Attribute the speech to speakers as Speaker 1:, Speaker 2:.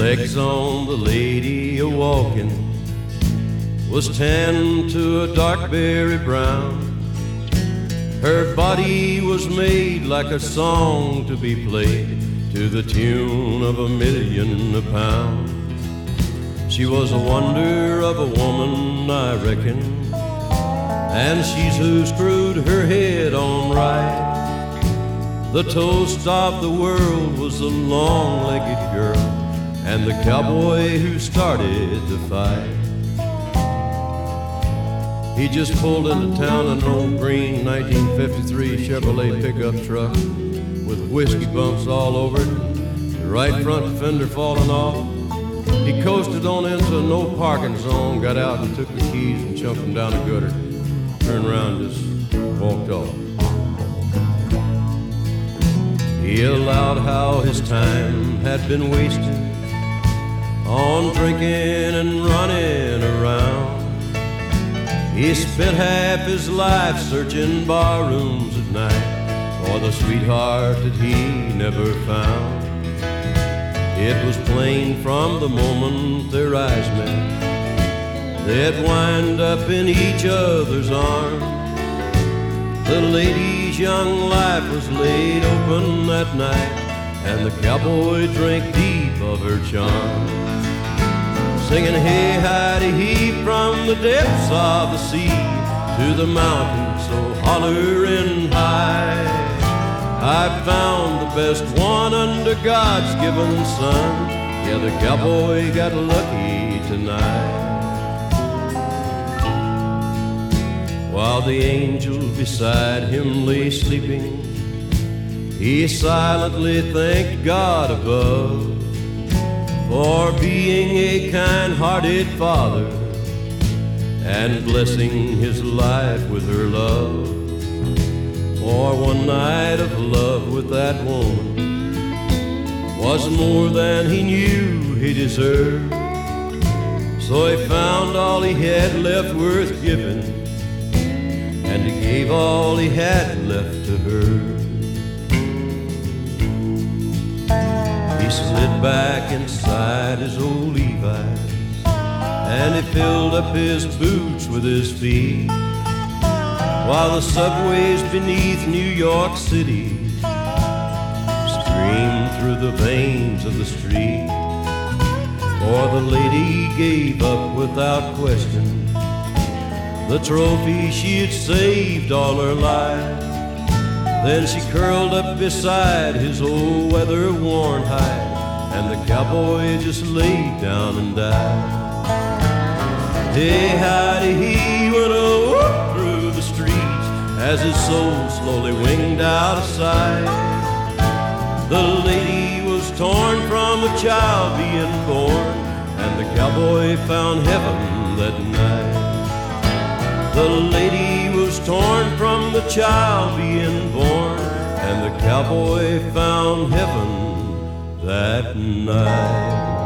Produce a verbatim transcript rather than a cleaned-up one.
Speaker 1: legs on the lady a-walking was tanned to a dark berry brown. Her body was made like a song to be played to the tune of a million a pound. She was a wonder of a woman, I reckon, and she's who screwed her head on right. The toast of the world was the long-legged girl and the cowboy who started the fight. He just pulled into town in an old green nineteen fifty-three Chevrolet pickup truck with whiskey bumps all over it, the right front fender falling off. He coasted on into a no parking zone, got out and took the keys and chunked them down the gutter, turned around and just walked off. He allowed how his time had been wasted on drinking and running around. He spent half his life searching bar rooms at night for the sweetheart that he never found. It was plain from the moment their eyes met, they'd wind up in each other's arms. The lady's young life was laid open that night, and the cowboy drank deep of her charm, singing hey hidey he from the depths of the sea to the mountains so hollering high. I found the best one under God's given sun. Yeah, the cowboy got lucky tonight. While the angel beside him lay sleeping, he silently thanked God above for being a kind-hearted father and blessing his life with her love. For one night of love with that woman was more than he knew he deserved. So he found all he had left worth giving, and he gave all he had left to her. He slid back inside his old Levi's, and he filled up his boots with his feet, while the subways beneath New York City streamed through the veins of the street. For the lady gave up without question the trophy she had saved all her life. Then she curled up beside his old weather-worn hide, and the cowboy just laid down and died. Hey, howdy, he went a whoop through the streets as his soul slowly winged out of sight. The lady was torn from a child being born, and the cowboy found heaven that night. The lady was torn from the child being born, and the cowboy found heaven that night.